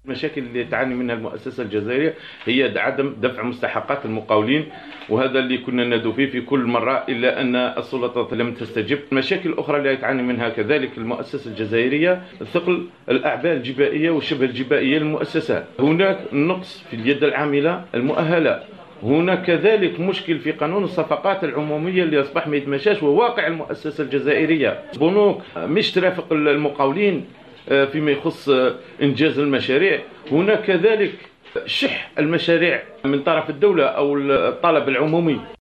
المشاكل اللي تعاني منها المؤسسة الجزائرية هي عدم دفع مستحقات المقاولين، وهذا اللي كنا ندعو فيه في كل مرة، إلا أن السلطات لم تستجب. المشاكل الأخرى اللي تعاني منها كذلك المؤسسة الجزائرية ثقل الأعباء الجبائية والشبه الجبائية للمؤسسات. هناك نقص في اليد العاملة المؤهلة. هناك كذلك مشكل في قانون الصفقات العمومية اللي أصبح ما يتماشاش وواقع المؤسسة الجزائرية. بنوك مش ترافق المقاولين فيما يخص إنجاز المشاريع. هناك كذلك شح المشاريع من طرف الدولة أو الطلب العمومي.